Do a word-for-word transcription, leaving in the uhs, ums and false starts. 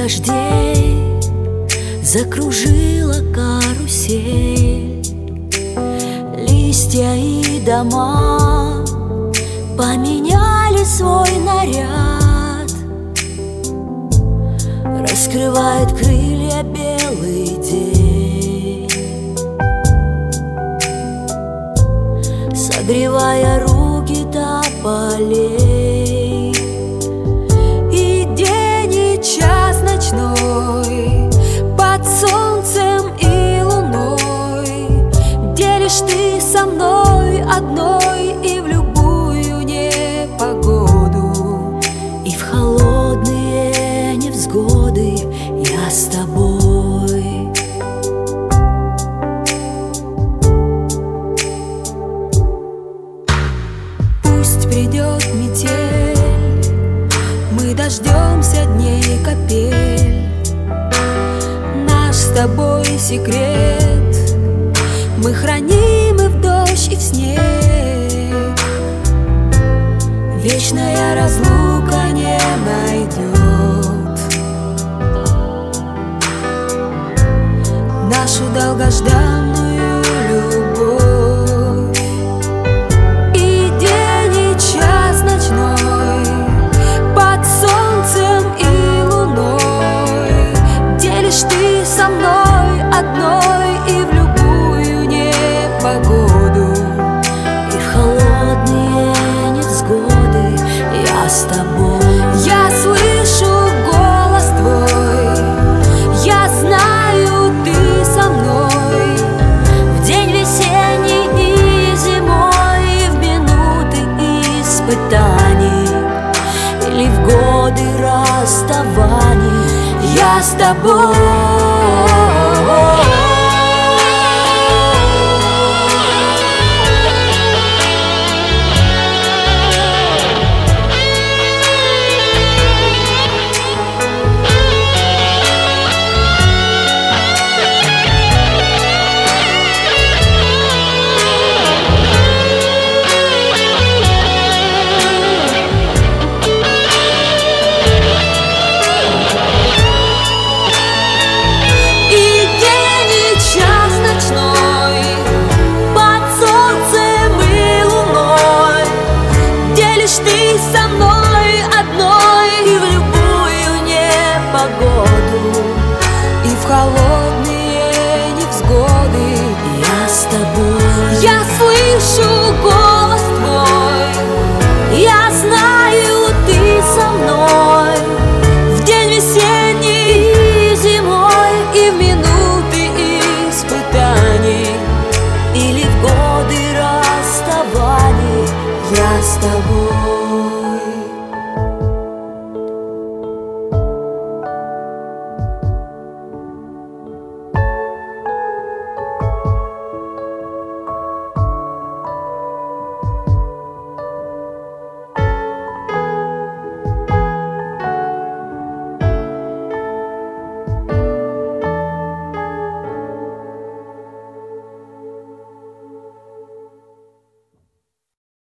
дождей закружила карусель. Листья и дома поменяли свой наряд. Раскрывает крылья белый день, согревая руки тополей. И день, и час ночной, под солнцем и луной делишь ты со мной одной, и в любую непогоду, и в холодные невзгоды я с тобой. Пусть придет метель, мы дождемся дней капель. Наш с тобой секрет мы храним и в дождь, и в снег. Вечная разлука не найдет нашу долгожданную любовь. И день, и час ночной, под солнцем и луной делишь ты со мной одной, и в любую непогоду, и в холодные невзгоды я с тобой. Я слышу голос твой, я знаю, ты со мной в день весенний и зимой, и в минуты испытаний или в годы расставаний. Я с тобой.